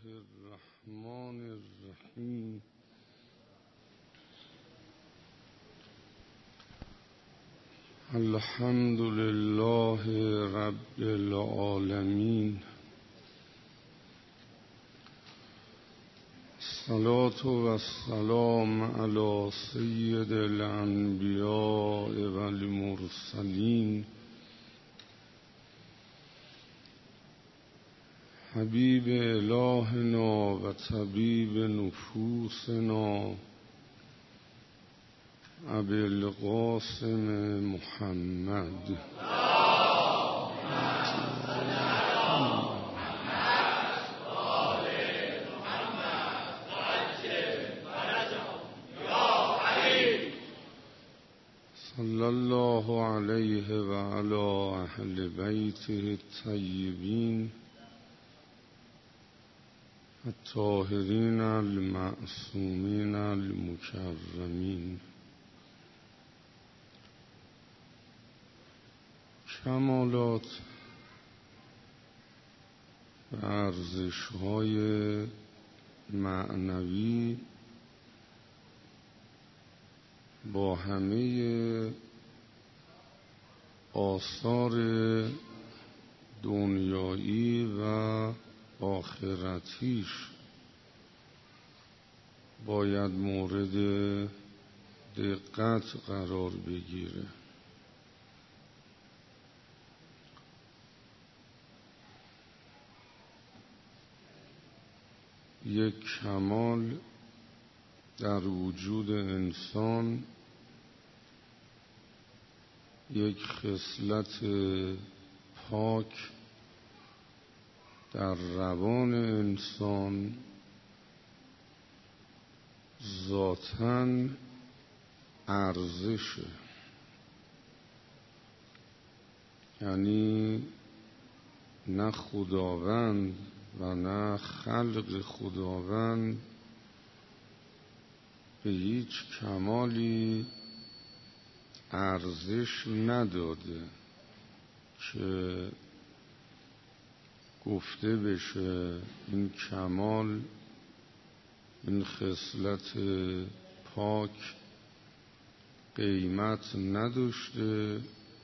الرحمن الرحیم. الحمد لله رب العالمین. الصلاة والسلام علی سید الانبیاء والمرسلین حبیب الهنا و طبیب نفوسنا ابی القاسم محمد. صلی الله علیه و علی اهل بیته الطیبین الطاهرین المعصومین المکرمین. کمالات و ارزش‌های معنوی با همه آثار دنیایی و آخرتیش باید مورد دقت قرار بگیره. یک کمال در وجود انسان، یک خصلت پاک در روان انسان ذاتاً ارزشه. یعنی نه خداوند و نه خلق خداوند به هیچ کمالی ارزش نداده که گفته بشه این کمال، این خصلت پاک قیمت نداشته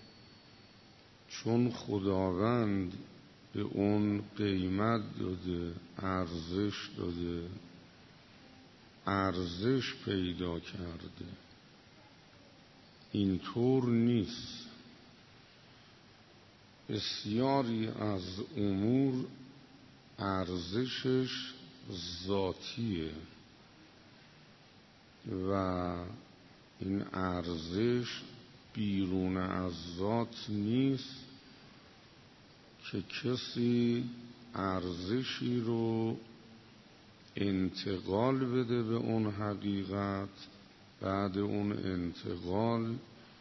چون خداوند به اون قیمت داده، ارزش داده، ارزش پیدا کرده. اینطور نیست. بسیاری از امور ارزشش ذاتیه و این ارزش بیرون از ذات نیست که کسی ارزشی رو انتقال بده به اون حقیقت، بعد اون انتقال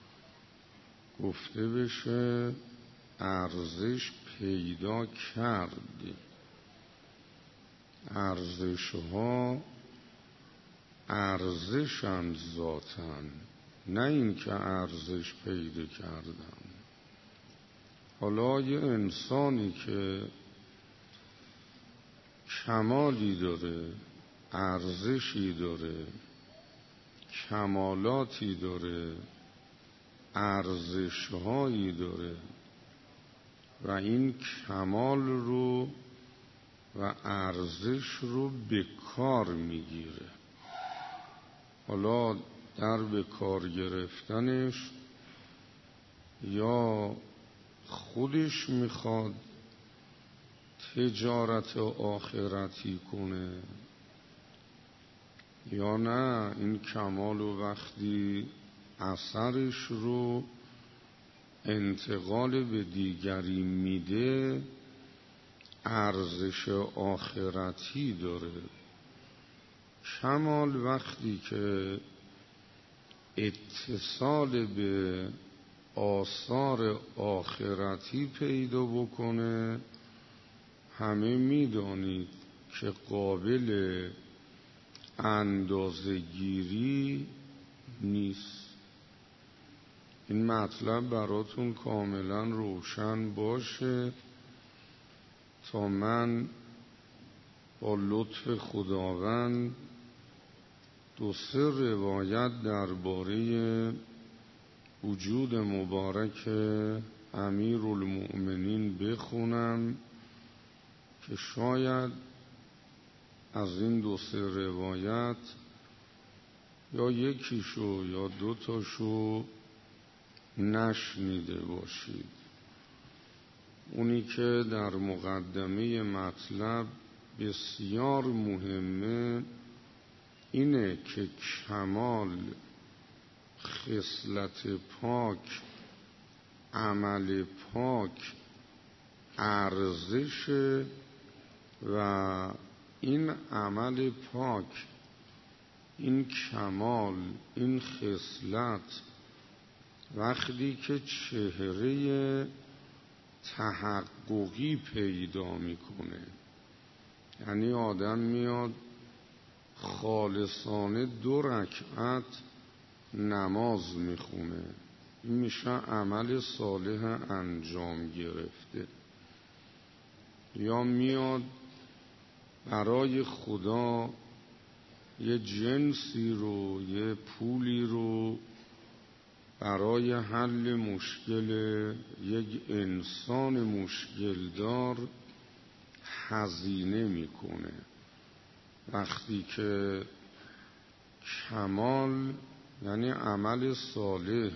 گفته بشه ارزش پیدا کرد. ارزش‌ها ارزشند ذاتاً، نه این که ارزش پیدا کردن. حالا یه انسانی که کمالی داره، ارزشی داره، کمالاتی داره، ارزش‌هایی داره و این کمال رو و ارزش رو به کار میگیره. حالا در به کار گرفتنش یا خودش میخواد تجارت آخرتی کنه یا نه این کمال و وقتی اثرش رو انتقال به دیگری میده ارزش آخرتی داره. کمال وقتی که اتصال به آثار آخرتی پیدا بکنه همه میدانید که قابل اندازه‌گیری نیست. این مطلب براتون کاملا روشن باشه تا من با لطف خداوند 2-3 روایت درباره وجود مبارک امیرالمؤمنین بخونم که شاید از این 2-3 روایت یا یکیشو یا 2 تاشو نشنیده باشید. اونی که در مقدمه مطلب بسیار مهمه اینه که کمال، خصلت پاک، عمل پاک ارزش و این عمل پاک، این کمال، این خصلت وقتی که چهره تحققی پیدا میکنه، یعنی آدم میاد خالصانه 2 رکعت نماز میخونه، این میشه عمل صالح انجام گرفته. یا میاد برای خدا یه جنسی رو، یه پولی رو برای حل مشکل یک انسان مشکل دار هزینه میکنه. وقتی که کمال یعنی عمل صالح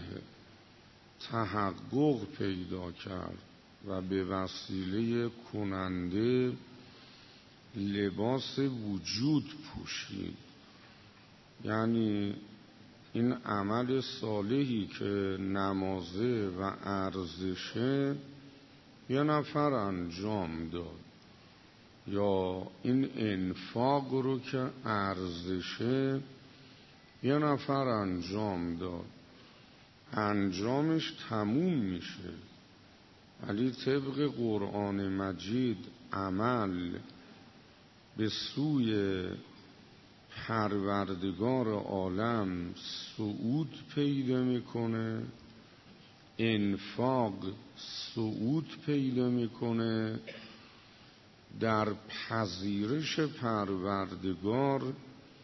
تحقق پیدا کرد و به وسیله کننده لباس وجود پوشید، یعنی این عمل صالحی که نمازه و ارزشه 1 نفر انجام داد، یا این انفاق رو که ارزشه 1 نفر انجام داد، انجامش تموم میشه. ولی طبق قرآن مجید عمل به سوی پروردگار عالم صعود پیدا میکنه، انفاق صعود پیدا میکنه، در پذیرش پروردگار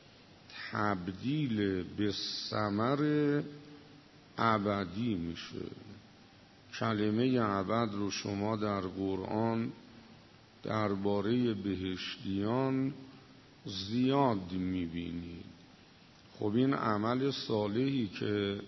تبدیل به ثمر ابدی میشه. کلمه ابد رو شما در قرآن درباره بهشتیان زیاد میبینید. خب این عمل صالحی که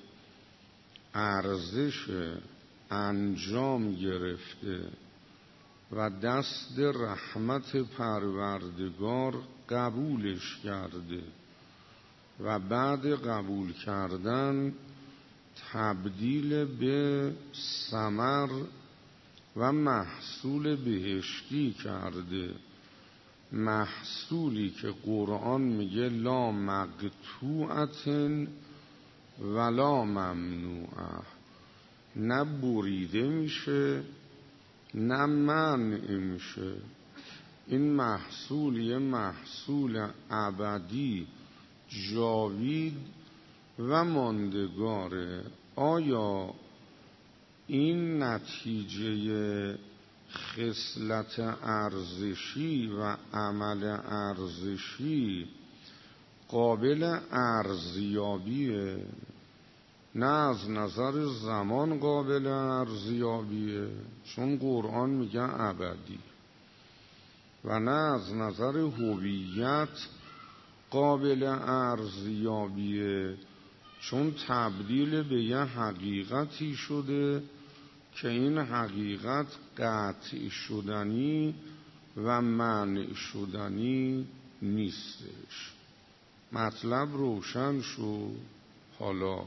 ارزش انجام گرفته و دست رحمت پروردگار قبولش کرده و بعد قبول کردن تبدیل به ثمر و محصول بهشتی کرده، محصولی که قرآن میگه لا مقطوعة ولا ممنوعه، نه بریده میشه نه منع میشه. این محصول یه محصول ابدی، جاوید و ماندگاره. آیا این نتیجه خصلت ارزشی و عمل ارزشی قابل ارزیابیه؟ نه از نظر زمان قابل ارزیابیه، چون قرآن میگه ابدی، و نه از نظر هویت قابل ارزیابیه، چون تبدیل به یه حقیقتی شده که این حقیقت قطع شدنی و منع شدنی نیستش. مطلب روشن شو. حالا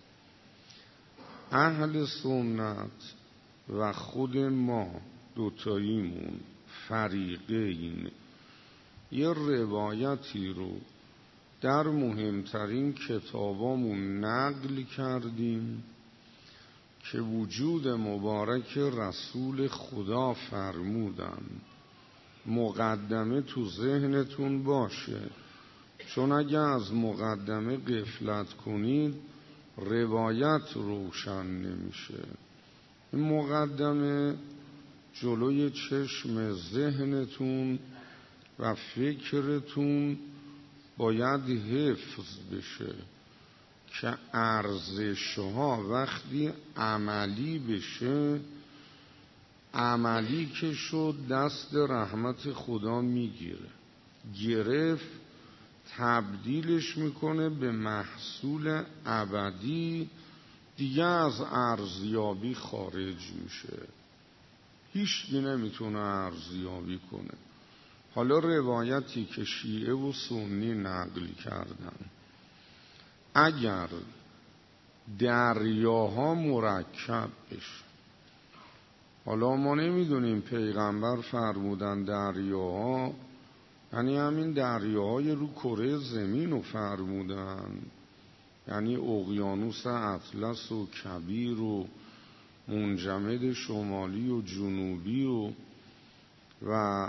اهل سنت و خود ما دوتاییمون فریقین یه روایتی رو در مهمترین کتابامون نقل کردیم که وجود مبارک رسول خدا فرمودن. مقدمه تو ذهنتون باشه، چون اگه از مقدمه غفلت کنید روایت روشن نمیشه. این مقدمه جلوی چشم ذهنتون و فکرتون باید حفظ بشه که ارزش‌ها وقتی عملی بشه، عملی که شد دست رحمت خدا میگیره، گرفت تبدیلش میکنه به محصول ابدی، دیگه از ارزیابی خارج میشه، هیچکی نمیتونه ارزیابی کنه. حالا روایتی که شیعه و سنی نقل کردن، اگر دریاها مرکب بشه، حالا ما نمیدونیم، پیغمبر فرمودن دریاها یعنی همین دریاهای رو کره زمین رو فرمودن، یعنی اقیانوس اطلس و کبیر و منجمد شمالی و جنوبی و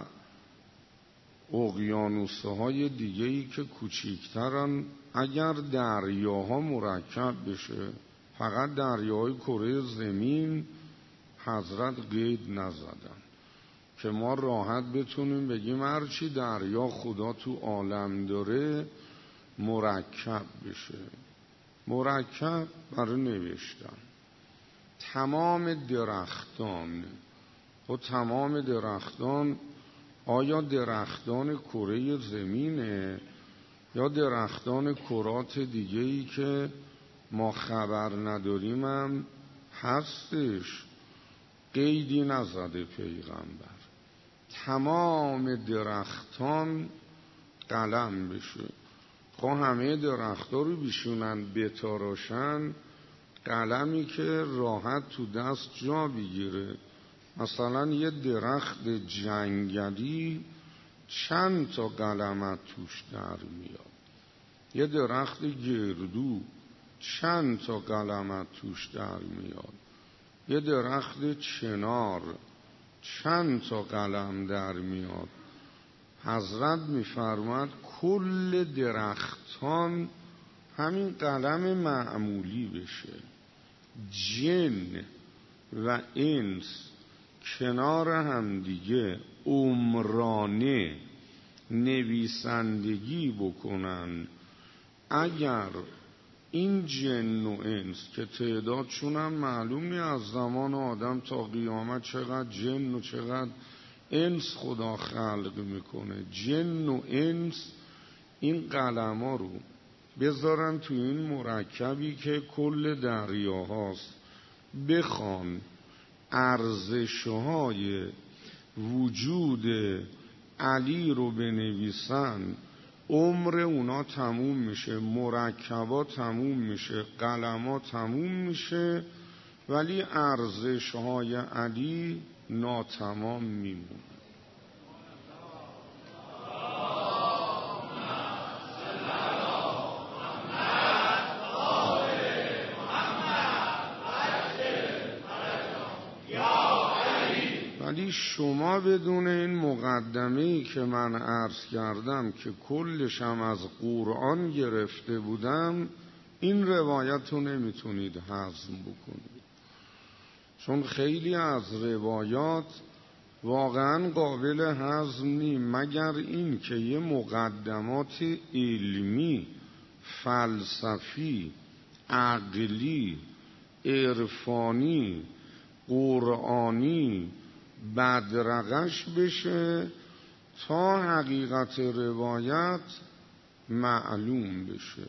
اقیانوس‌های دیگه‌ای که کوچیکترن، اگر دریاها مرکب بشه، فقط دریاهای کره زمین حضرت قید نزدن که ما راحت بتونیم بگیم هرچی دریا خدا تو عالم داره مرکب بشه. مرکب برای نوشتن تمام درختان و تمام درختان، آیا درختان کره زمینه یا درختان کرات دیگه‌ای که ما خبر نداریم هم هستش؟ قیدی نزده پیغمبر، تمام درختان قلم بشه. خب همه درخت‌ها رو بیشونن بتاراشن، قلمی که راحت تو دست جا بگیره. مثلا یه درخت جنگلی چند تا قلمت توش در میاد، یه درخت گردو چند تا قلمت توش در میاد، یه درخت چنار چند تا قلم در میاد. حضرت میفرماد کل درختان همین قلم معمولی بشه، جن و انس کنار هم دیگه عمرانه نویسندگی بکنن. اگر این جن و انس که تعدادشون هم معلوم نیست از زمان آدم تا قیامت چقدر جن و چقدر انس خدا خلق میکنه، جن و انس این قلم ها رو بذارن تو این مرکبی که کل دریاهاست، بخوان ارزش‌های وجود علی رو بنویسن، عمر اونا تموم میشه، مرکبات تموم میشه، قلمات تموم میشه، ولی ارزش‌های علی ناتمام میمونه. ولی شما بدون این مقدمه‌ای که من عرض کردم که کلشم از قرآن گرفته بودم، این روایت رو نمیتونید هضم بکنید، چون خیلی از روایات واقعا قابل هضم نی، مگر این که یه مقدمات علمی، فلسفی، عقلی، عرفانی، قرآنی بدرقش بشه تا حقیقت روایت معلوم بشه.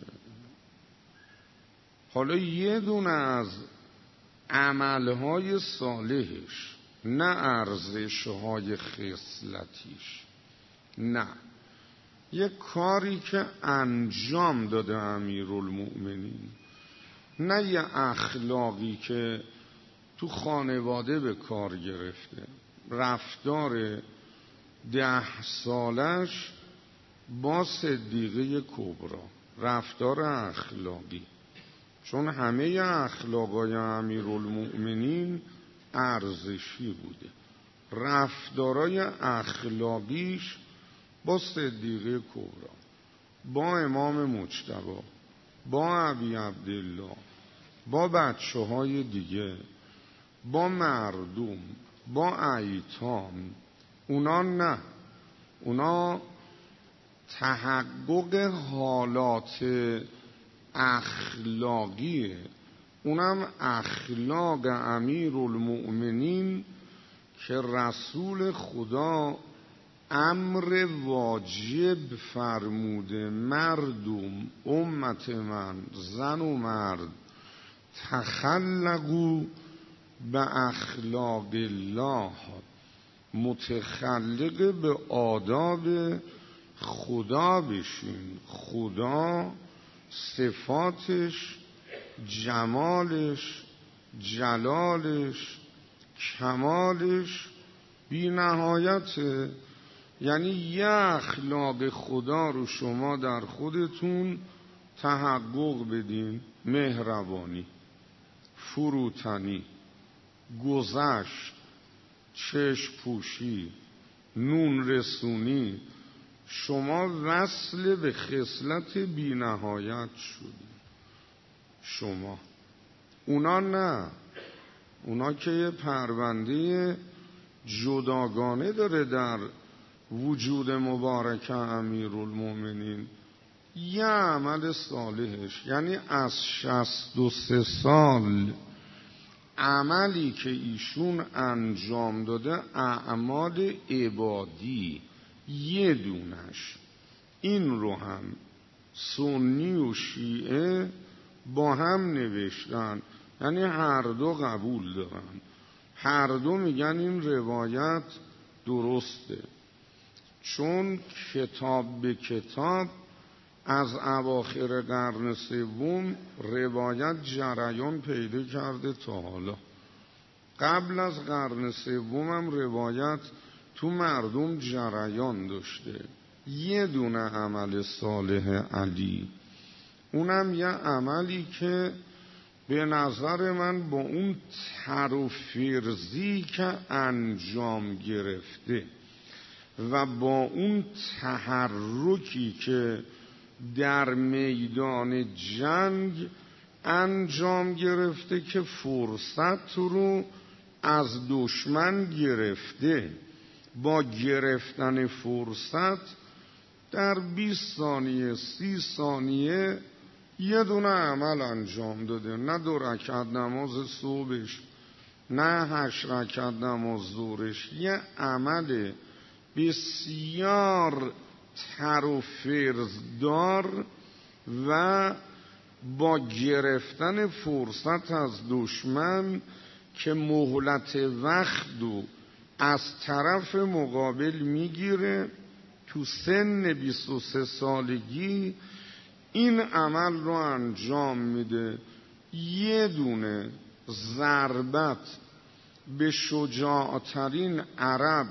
حالا یه دونه از عملهای صالحش، نه ارزشهای خصلتیش، نه یه کاری که انجام داده امیرالمؤمنین، نه یه اخلاقی که تو خانواده به کار گرفته، رفتار 10 سالش با صدیقه کبرا، رفتار اخلاقی، چون همه اخلاقای امیرالمؤمنین ارزشی بوده، رفتارای اخلاقیش با صدیقه کبرا، با امام مجتبی، با ابی عبدالله، با بچه های دیگه، با مردم، با ایتام، اونا نه، اونا تحقق حالات اخلاقیه، اونم اخلاق امیرالمؤمنین که رسول خدا امر واجب فرموده مردم امت من زن و مرد تخلقوا به اخلاق الله، متخلق به آداب خدا بشین. خدا صفاتش، جمالش، جلالش، کمالش بی نهایته. یعنی یه اخلاق خدا رو شما در خودتون تحقق بدین: مهربانی، فروتنی، گذشت، چشم پوشی، نون رسونی. شما وصل به خصلت بی نهایت شدی. شما، اونا نه. اونا که یه پرونده جداگانه داره در وجود مبارک امیرالمؤمنین. یه عمل صالحش، یعنی از 63 سال عملی که ایشون انجام داده، اعمال عبادی، یه دونش، این رو هم سنی و شیعه با هم نوشتن، یعنی هر دو قبول دارن، هر دو میگن این روایت درسته. چون کتاب به کتاب از اواخر قرن سوم روایت جریان پیدا کرده تا حالا. قبل از قرن سوم هم روایت تو مردم جریان داشته. یه دونه عمل صالح علی، اونم یه عملی که به نظر من با اون تر و فرزی که انجام گرفته و با اون تحرکی که در میدان جنگ انجام گرفته که فرصت رو از دشمن گرفته، با گرفتن فرصت در 20 ثانیه 30 ثانیه یه دونه عمل انجام داده. نه 2 رکعت نماز صبحش، نه 8 رکعت نماز ظهرش، یه عمل بسیار تر و فرزدار و با گرفتن فرصت از دشمن که مهلت وقت رو از طرف مقابل میگیره. تو سن 23 سالگی این عمل رو انجام میده. یه دونه ضربت به شجاعترین عرب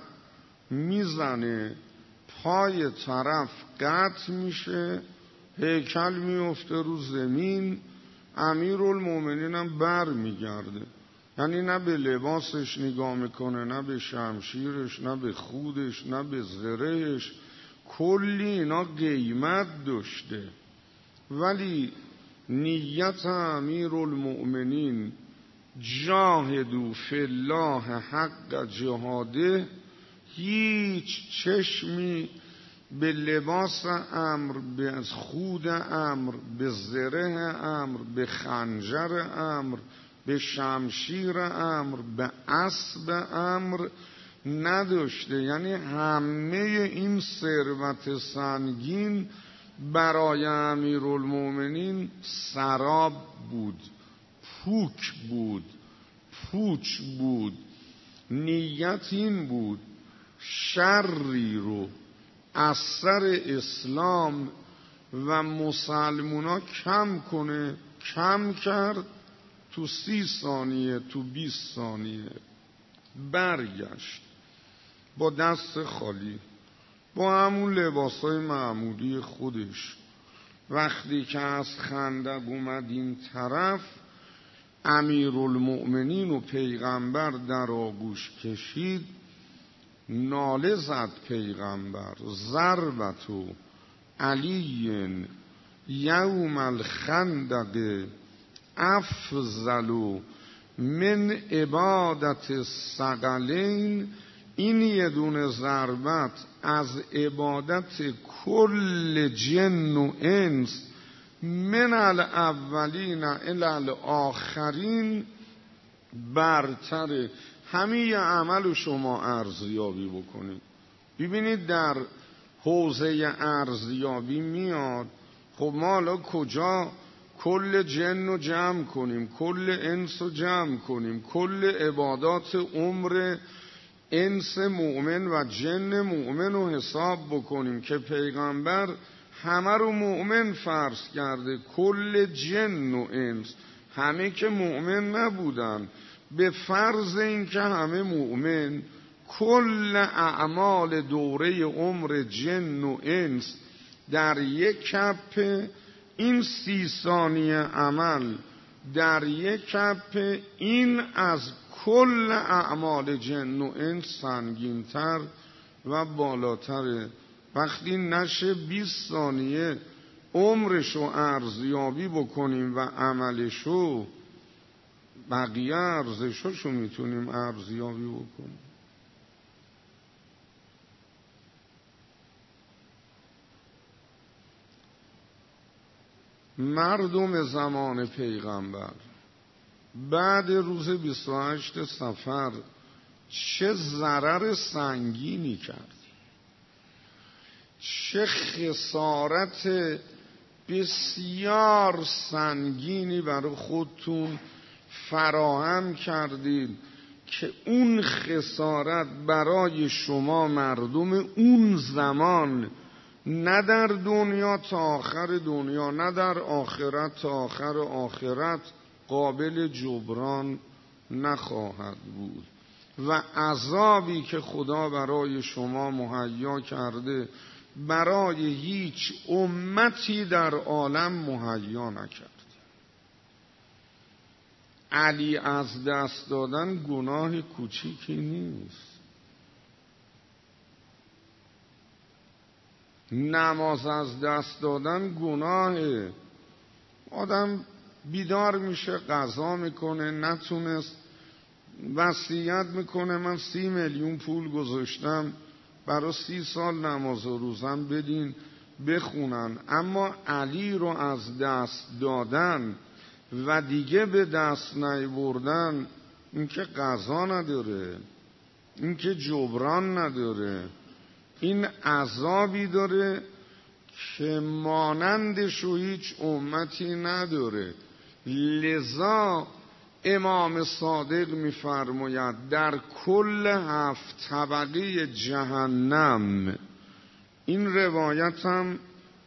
میزنه، پای طرف قطع میشه، هیکل میفته رو زمین. امیرالمؤمنین هم بر میگرده، یعنی نه به لباسش نگاه میکنه، نه به شمشیرش، نه به خودش، نه به زرهش. کلی اینا قیمت داشته، ولی نیت امیرالمؤمنین جاهدوا فی الله حق جهاده، هیچ چشمی به لباس امر، به خود امر، به زره امر، به خنجر امر، به شمشیر امر، به اسب امر نداشته. یعنی همه این ثروت سنگین برای امیرالمؤمنین سراب بود، پوک بود، پوچ بود. نیت این بود شری رو از سر اسلام و مسلمونا کم کنه. کم کرد، تو 30 ثانیه، تو 20 ثانیه برگشت با دست خالی، با همون لباسای معمولی خودش. وقتی که از خندق اومد این طرف، امیرالمؤمنین و پیغمبر در آغوش کشید، ناله زد پیغمبر: ضربتو علی یوم الخندق افضل من عبادت الثقلین این یه دونه ضربت از عبادت کل جن و انس من الاولین الی الاخرین برتره. همه عمل شما ارزیابی بکنید. ببینید در حوزه ارزیابی میاد خب ما حالا کجا کل جن رو جمع کنیم، کل انس رو جمع کنیم، کل عبادات عمر انس مؤمن و جن مؤمن رو حساب بکنیم که پیغمبر همه رو مؤمن فرض کرده، کل جن و انس، همه که مؤمن نبودن، به فرض این که همه مؤمن، کل اعمال دوره عمر جن و انس در یک کپ، این 30 ثانیه عمل در یک کپ، این از کل اعمال جن و انس سنگین‌تر و بالاتره. وقتی نشه 20 ثانیه عمرشو ارزیابی بکنیم و عملشو، بقیه ارزشاشو میتونیم ارزیابی بکنیم. مردم زمان پیغمبر بعد روز 28 صفر چه ضرر سنگینی کرد، چه خسارت بسیار سنگینی برای خودتون فراهم کردید که اون خسارت برای شما مردم اون زمان نه در دنیا تا آخر دنیا، نه در آخرت تا آخر آخرت قابل جبران نخواهد بود و عذابی که خدا برای شما مهیا کرده برای هیچ امتی در عالم مهیا نکرد. علی از دست دادن گناه کوچیکی نیست. نماز از دست دادن گناهه. آدم بیدار میشه قضا میکنه، نتونست وصیت میکنه من 30 میلیون پول گذاشتم برای 30 سال نماز و روزم بدین بخونن. اما علی رو از دست دادن و دیگه به دست نیاوردن، این که قضا نداره، این که جبران نداره، این عذابی داره که مانندشو هیچ امتی نداره. لذا امام صادق می‌فرماید در کل 7 طبقه جهنم، این روایت هم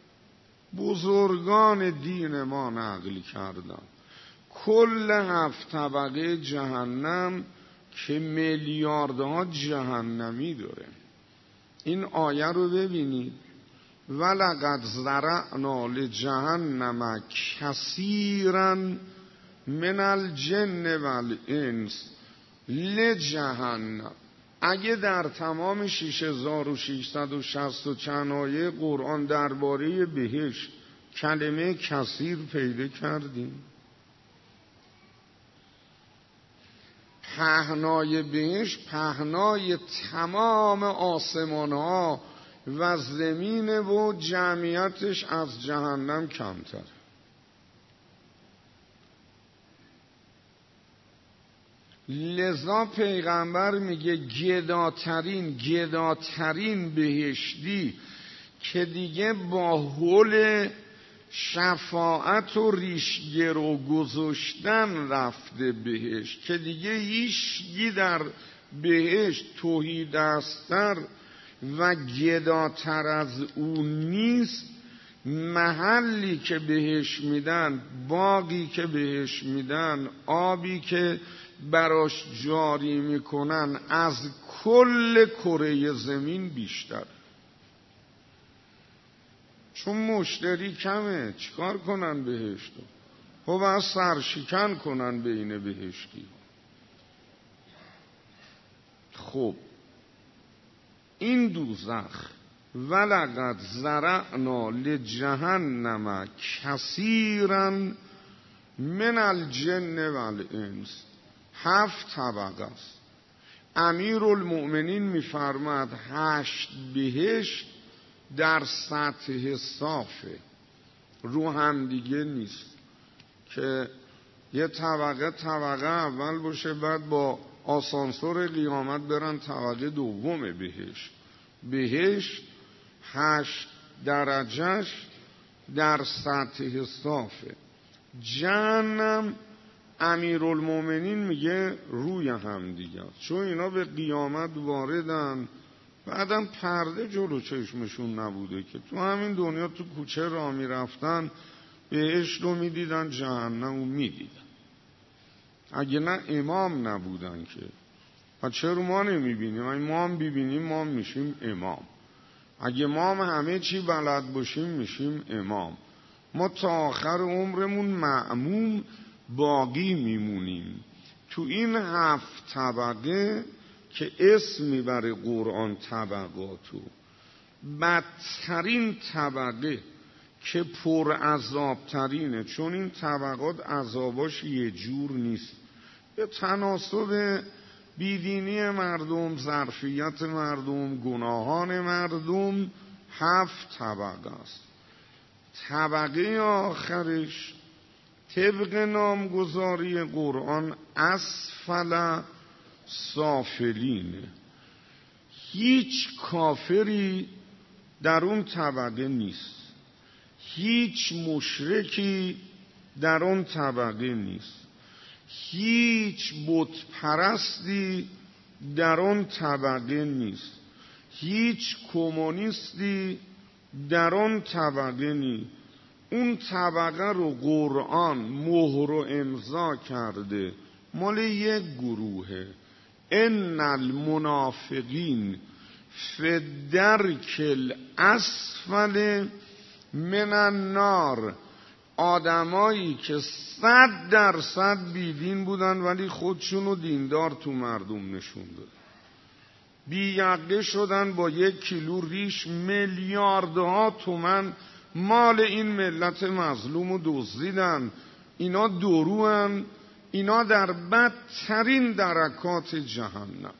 بزرگان دین ما نقل کردن، کل 7 طبقه جهنم که میلیاردها جهنمی داره. این آیه رو ببینید، ولقد ذرأنا لجهنم کثیرا من الجن والانس لجهنم. اگه در تمام 6660 و چند آیه قرآن درباره بهشت کلمه کثیر پیدا کردیم، پهنای بهشت پهنای تمام آسمان ها و زمین و جمعیتش از جهنم کمتر. لذا پیغمبر میگه گداترین بهشتی که دیگه با حل شفاعت و ریشگرو گذاشتن رفته بهشت، که دیگه هیچگی در بهشت توحیدستر و گداتر از اون نیست. محلی که بهش میدن، باقی که بهش میدن، آبی که براش جاری میکنن از کل کره زمین بیشتر. چون مشتری کمه، چیکار کنن بهشتو؟ خب باید سرشکن کنن بین بهشتی. خب این دوزخ ولقد ذرأنا لجهنم کثیرا من الجن والانس 7 طبقه است. امیرالمؤمنین میفرماد 8 بهشت در سطح صافه، رو هم دیگه نیست که یه طبقه اول باشه بعد با آسانسور قیامت برن طبقه دوم بهشت 8 درجهش در سطح صافه. جهنم امیرالمؤمنین میگه روی هم دیگه، چون اینا به قیامت واردن، بعدم پرده جلو چشمشون نبوده که تو همین دنیا تو کوچه راه میرفتن بهشت رو میدیدن، جهنم رو میدیدن. اگه نه امام نبودن که و چرا ما نمیبینیم؟ اگه ما هم ببینیم ما میشیم امام. اگه ما هم همه چی بلد باشیم میشیم امام. ما تا آخر عمرمون معموم باقی میمونیم تو این 7 طبقه که اسم میبره قرآن طبقاتو. بدترین طبقه که پر عذابترینه، چون این طبقات عذاباش یه جور نیست، به تناسب بیدینی مردم، ظرفیت مردم، گناهان مردم 7 طبقه است. طبقه آخرش طبق نامگذاری قرآن اسفل سافلینه. هیچ کافری در اون طبقه نیست، هیچ مشرکی در اون طبقه نیست، هیچ بت پرستی در اون طبقه نیست، هیچ کمونیستی در اون طبقه نیست. اون طبقه رو قرآن مهر و امضا کرده مال یک گروهه. ان المنافقین فی الدرک الاسفل من النار. آدمایی که 100% بیدین بودن ولی خودشونو دیندار تو مردم نشون دادن، بی‌عقه شدن، با 1 کیلو ریش میلیاردها تومن مال این ملت مظلوم رو دزدیدن. اینا دروان، اینا در بدترین درکات جهنم.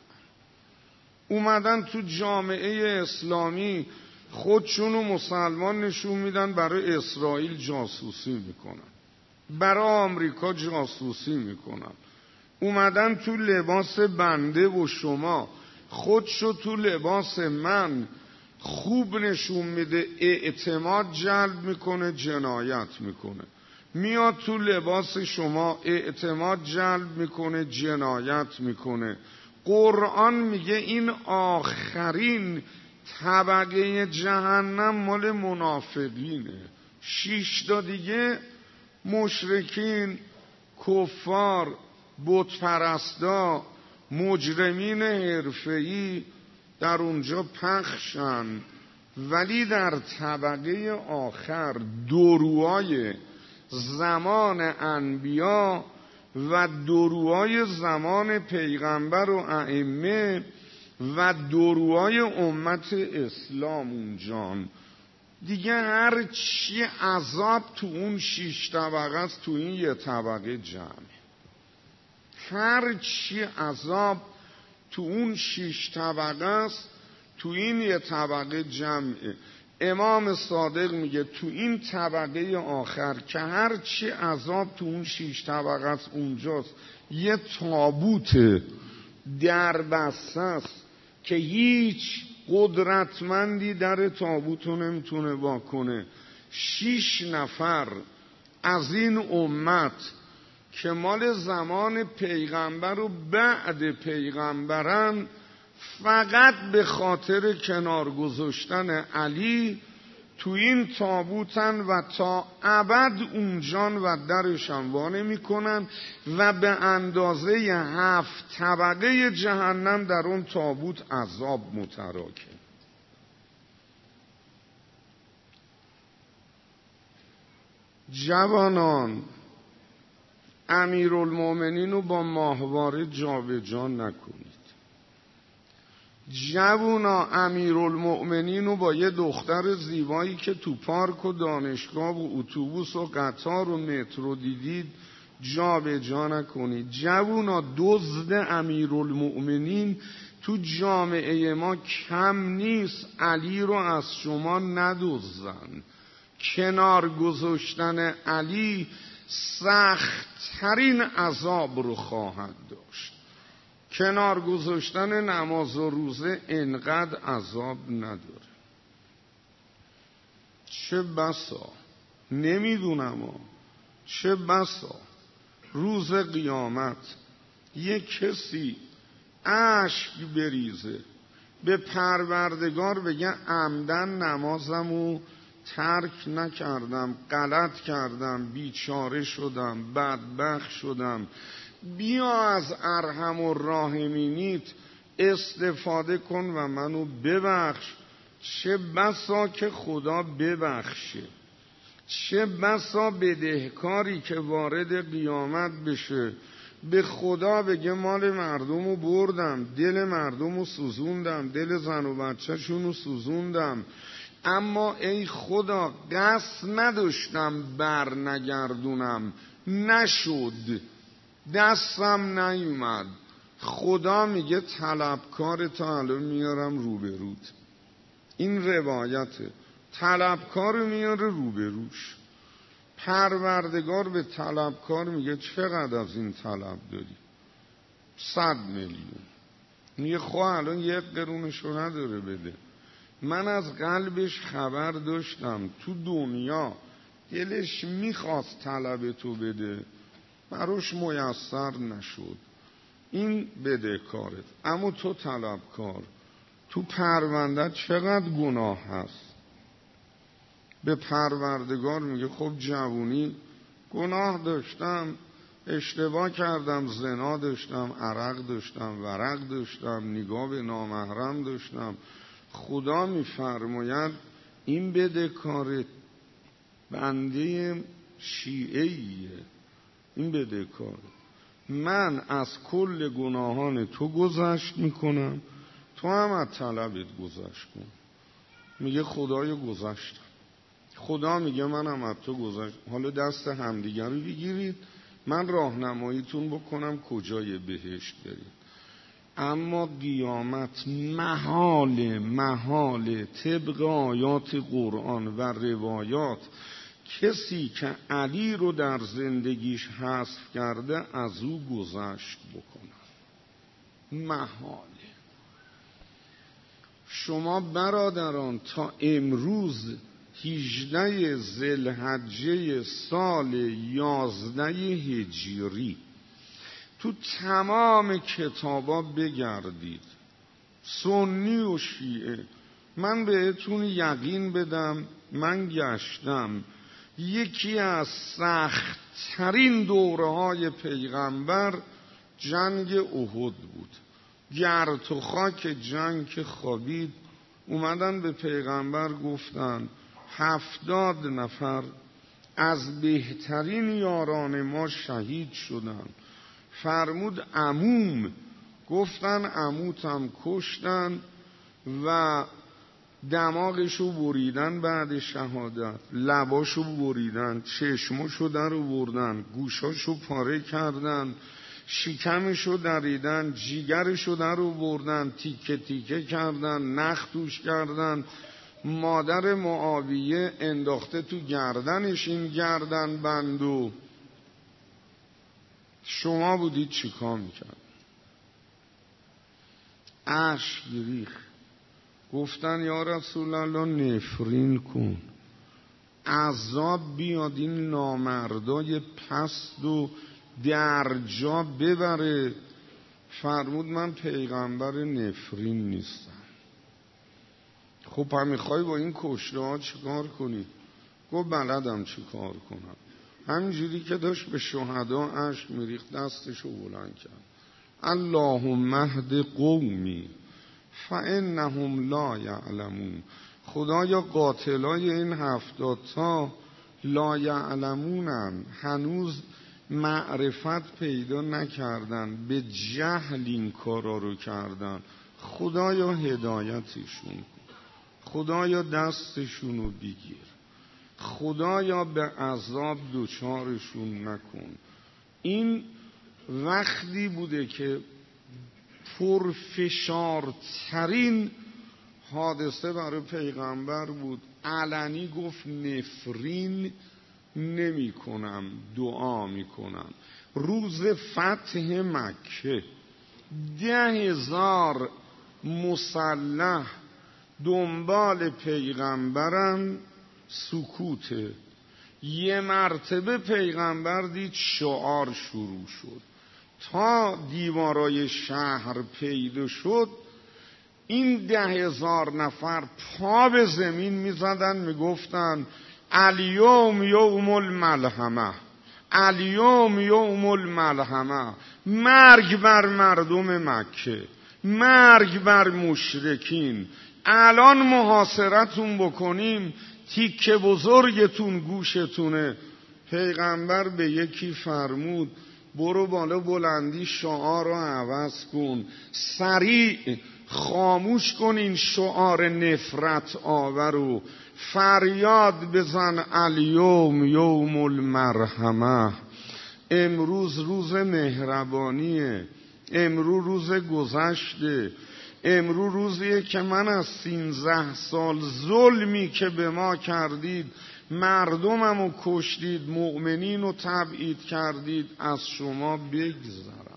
اومدن تو جامعه اسلامی خودشونو مسلمان نشون میدن، برای اسرائیل جاسوسی میکنن، برای آمریکا جاسوسی میکنن. اومدن تو لباس بنده و شما خودشو تو لباس من خوب نشون میده، اعتماد جلب میکنه، جنایت میکنه. میاد تو لباس شما اعتماد جلب میکنه، جنایت میکنه. قرآن میگه این آخرین طبقه جهنم مال منافقینه. 6 تا دیگه مشرکین، کفار، بت پرستا، مجرمین حرفه‌ای در اونجا پخشن. ولی در طبقه آخر دروهای زمان انبیا و دروهای زمان پیغمبر و ائمه و دروهای امت اسلام اونجان دیگه، هر چی عذاب تو اون 6 طبقه است تو این 1 طبقه جمعه. هر چی عذاب تو اون 6 طبقه است تو این 1 طبقه جمعه. امام صادق میگه تو این طبقه آخر که هر چی عذاب تو اون 6 طبقه است اونجاست، یه تابوت در بسته است که هیچ قدرتمندی در تابوت رو نمیتونه واکنه. 6 نفر از این امت که مال زمان پیغمبر و بعد پیغمبرن، فقط به خاطر کنار گذاشتن علی تو این تابوتن و تا ابد اونجان و درشان وانه میکنن و به اندازه 7 طبقه جهنم در اون تابوت عذاب متراکم. جوانان، امیرالمؤمنین رو با ماهواره جابجا نکنید. جوونا، امیرالمؤمنین رو با یه دختر زیبایی که تو پارک و دانشگاه و اتوبوس و قطار و مترو دیدید جا به جا نکنید. جوونا دزد امیرالمؤمنین تو جامعه ما کم نیست، علی رو از شما ندزدن. کنار گذاشتن علی سخت‌ترین عذاب رو خواهد داشت. کنار گذاشتن نماز و روزه انقدر عذاب نداره. چه بسا، نمیدونم چه بسا روز قیامت یک کسی اشک بریزه به پروردگار بگه عمدن نمازمو ترک نکردم، غلط کردم، بیچاره شدم، بدبخت شدم، بیا از ارحم الراحمینیت استفاده کن و منو ببخش. چه بسا که خدا ببخشه، چه بسا بدهکاری که وارد قیامت بشه به خدا بگه مال مردمو بردم، دل مردمو سوزوندم، دل زن و بچه شونو سوزوندم، اما ای خدا قصد نداشتم بر نگردونم، نشد، دستم نیومد. خدا میگه طلبکار تا الان میارم روبروت. این روایته، طلبکار میاره روبروش. پروردگار به طلبکار میگه چقدر از این طلب داری؟ 100 میلیون. میگه خواه الان 1 قرونشو نداره بده. من از قلبش خبر داشتم، تو دنیا دلش میخواست طلب تو بده، براش میسر نشد. این بدهکارت. اما تو طلبکار، تو پروندت چقدر گناه هست؟ به پروردگار میگه خب جوونی گناه داشتم، اشتباه کردم، زنا داشتم، عرق داشتم، ورق داشتم، نگاه به نامحرم داشتم. خدا میفرماید این بدهکار بنده شیعه‌ایه، این بدهکار. من از کل گناهان تو گذشت میکنم، تو هم از طلبت گذشت کن. میگه خدایا گذشتم. خدا میگه منم از تو گذشت. حالا دست همدیگر رو بگیرید، من راهنماییتون بکنم کجای بهشت برید. اما قیامت محال طبق آیات قرآن و روایات کسی که علی رو در زندگیش حذف کرده از او گذشت بکنه. محاله. شما برادران تا امروز 18 ذوالحجه سال 11 هجری تو تمام کتابا بگردید، سنی و شیعه، من بهتون یقین بدم، من گشتم، یکی از سخت‌ترین دوره‌های پیغمبر جنگ احد بود. گرد و خاک جنگ که خوابید، اومدن به پیغمبر گفتن 70 نفر از بهترین یاران ما شهید شدن. فرمود عموم، گفتن عموتم کشتن و دماغشو بریدن بعد شهادت، لباشو بریدن، چشماشو در آوردن، گوشاشو پاره کردن، شکمشو دریدن، جیگرشو در آوردن، تیکه تیکه کردن، نخ توش کردن. مادر معاویه انداخته تو گردنش این گردن بندو. شما بودید چیکار میکرد؟ اشک ریخت، گفتن یا رسول الله نفرین کن، عذاب بیاد این نامردای پست و درجا ببره. فرمود من پیغمبر نفرین نیستم. خب هم میخوای با این کشته ها چیکار کنی؟ گفت بلدم چیکار کنم. همینجوری که داشت به شهدا اشک میریخت دستشو بلند کرد، اللهم اهد قومی فانهم لا یعلمون. خدایا قاتلای این 70 تا لا یعلمونن، هنوز معرفت پیدا نکردن، به جهل این کارا رو کردن. خدایا هدایتشون کن، خدایا دستشون رو بگیر، خدایا به عذاب دوچارشون نکن. این وقتی بوده که پرفشارترین حادثه برای پیغمبر بود. علنی گفت نفرین نمی کنم، دعا می کنم. روز فتح مکه 10,000 مسلح دنبال پیغمبرن، سکوته. یه مرتبه پیغمبر دید شعار شروع شد، تا دیوارای شهر پیدا شد این 10,000 نفر پا به زمین میزدن میگفتن الیوم یوم الملحمه، الیوم یوم الملحمه، مرگ بر مردم مکه، مرگ بر مشرکین، الان محاصرتون بکنیم تیکه بزرگتون گوشتونه. پیغمبر به یکی فرمود برو بالا بلندی شعار رو عوض کن، سریع خاموش کن این شعار نفرت آور و فریاد بزن الیوم یوم المرحمه. امروز روز مهربانیه، امروز روز گذشته، امروز روزیه که من از 13 سال ظلمی که به ما کردید، مردممو کشتید، مؤمنین رو تبعید کردید، از شما بگذرم.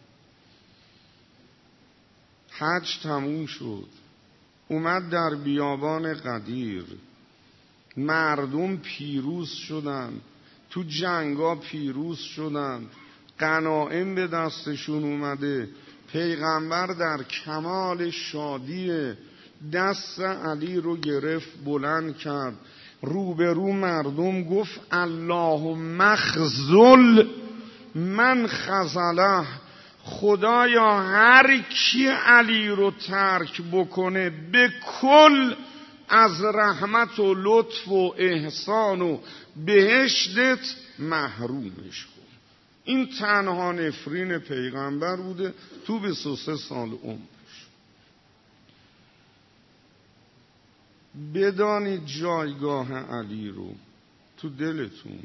حج تموم شد، اومد در بیابان قدیر، مردم پیروز شدن، تو جنگا پیروز شدن، غنایم به دستشون اومده. پیغمبر در کمال شادی دست علی رو گرفت بلند کرد، روبرو مردم گفت اللهم اخذل من خذله، خدایا هر کی علی رو ترک بکنه به کل از رحمت و لطف و احسان و بهشتت محرومش کن. این تنها نفرین پیغمبر بوده تو 23 سال عمرش. بدانید جایگاه علی رو تو دلتون.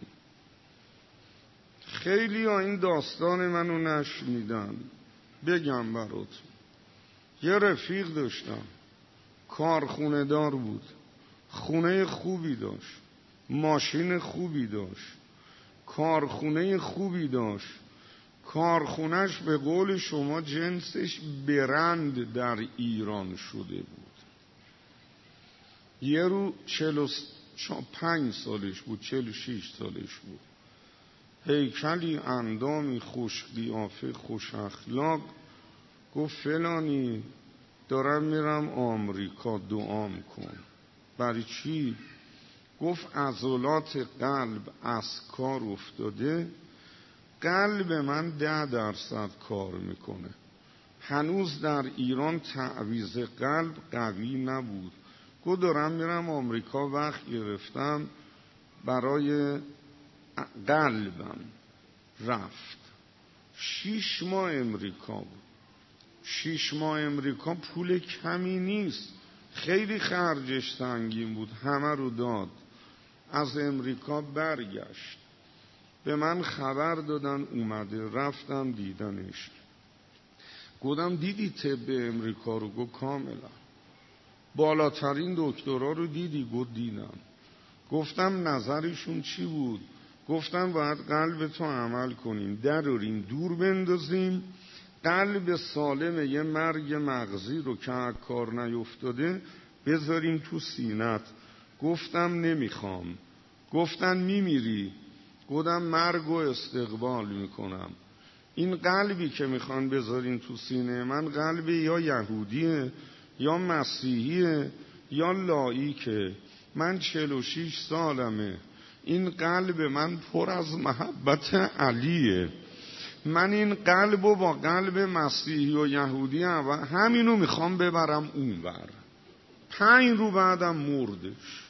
خیلی ها این داستان منو نشنیدن، بگم براتون. یه رفیق داشتم، کارخونه دار بود، خونه خوبی داشت، ماشین خوبی داشت، کارخونه خوبی داشت. کارخونهش به قول شما جنسش برند در ایران شده بود. یه رو 45 سالش بود، 46 سالش بود، هیکلی، اندامی، خوش قیافه، خوش اخلاق. گفت فلانی دارم میرم آمریکا، دعام کن. برای چی؟ گفت عضلات قلب از کار افتاده، قلب من 10% کار میکنه. هنوز در ایران تعویض قلب قوی نبود. گفت دارم میرم آمریکا، وقت گرفتم برای قلبم. رفت 6 ماه امریکا بود. 6 ماه امریکا پول کمی نیست، خیلی خرجش سنگین بود، همه رو داد. از امریکا برگشت، به من خبر دادن اومده، رفتم دیدنش. گفتم دیدی طب امریکا رو؟ گفت کاملا. بالاترین دکترا رو دیدی؟ گفت دیدم. گفتم نظرشون چی بود؟ گفتم باید قلب تو عمل کنیم، دراریم دور بندازیم، قلب سالم یه مرگ مغزی رو که کار نیفتاده بذاریم تو سینت. گفتم نمیخوام. گفتن میمیری؟ گفتم مرگ و استقبال میکنم. این قلبی که میخوان بذارین تو سینه من قلب یا یهودیه یا مسیحیه یا لاییکه. من 46 سالمه، این قلب من پر از محبت علیه. من این قلب رو با قلب مسیحی و یهودی همینو میخوام ببرم اونور. 5 روز بعدم مردش.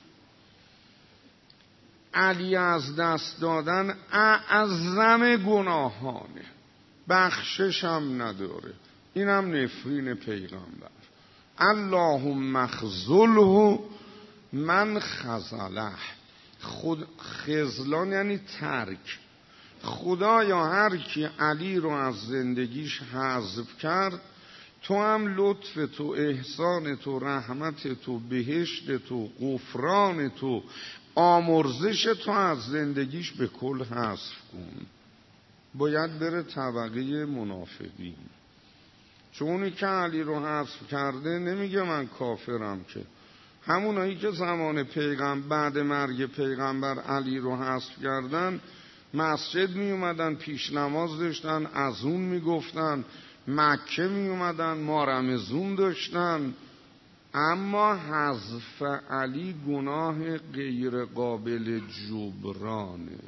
علی از دست دادن اعظم گناهانه، بخششم نداره. اینم نفرین پیغمبر. اللهم اخذله من خذله. خذلان یعنی ترک. خدایا هر کی علی رو از زندگیش حذف کرد، تو هم لطف تو، احسان تو، رحمت تو، بهشت تو، غفران تو، آمرزش تو از زندگیش به کل حذف کن. باید بره طبقه منافقین. چون اونی که علی رو حذف کرده نمیگه من کافرم، که همونایی که زمان بعد مرگ پیغمبر علی رو حذف کردن، مسجد می اومدن، پیش نماز داشتن، از اون می گفتن، مکه می اومدن، مارمزون داشتن، اما حذف علی گناه غیر قابل جبرانه.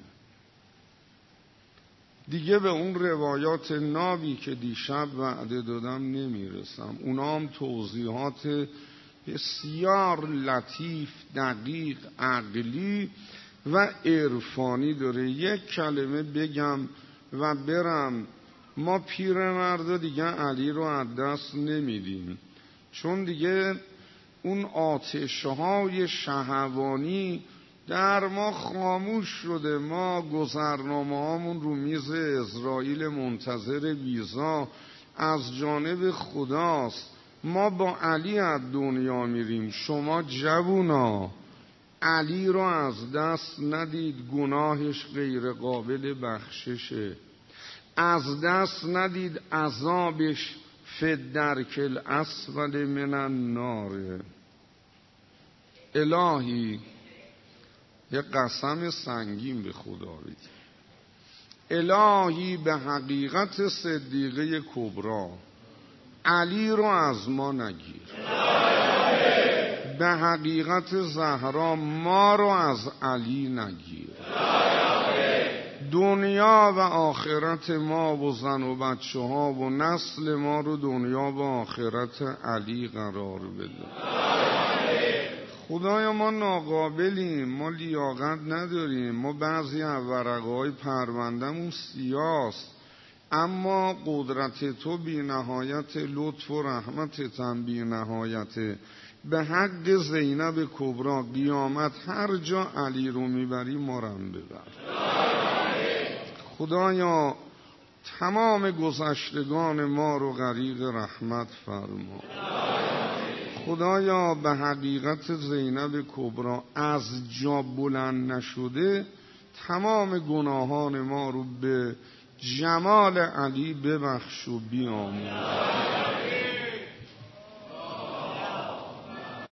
دیگه به اون روایات نابی که دیشب وعده دادم نمیرسم. اونا هم توضیحات بسیار لطیف، دقیق، عقلی و عرفانی داره. یک کلمه بگم و برم. ما پیرمردا دیگه علی رو از دست نمیدیم، چون دیگه اون آتش‌های شهوانی در ما خاموش شده. ما گذرنامه‌هامون رو میز اسرائیل منتظر ویزا از جانب خداست. ما با علی از دنیا میریم. شما جوونا علی رو از دست ندید، گناهش غیر قابل بخششه. از دست ندید، عذابش فی الدرک الاسفل من النار. الهی یه قسم سنگین به خدا بدی. الهی به حقیقت صدیقه کبرا علی رو از ما نگیر. به حقیقت زهرا ما رو از علی نگیر. دنیا و آخرت ما و زن و بچه ها و نسل ما رو دنیا و آخرت علی قرار بده. خدایا ما ناقابلیم، ما لیاقت نداریم، ما بعضی از ورقه‌های پرونده‌مون سیاست، اما قدرت تو بی نهایت، لطف و رحمتت هم بی نهایته. به حق زینب کبرا قیامت هر جا علی رو میبری ما رو هم ببر. خدایا تمام گذشتگان ما رو غریق رحمت فرما. خدایا به حقیقت زینب کبرا از جا بلند نشده تمام گناهان ما رو به جمال علی ببخش و بیامرز.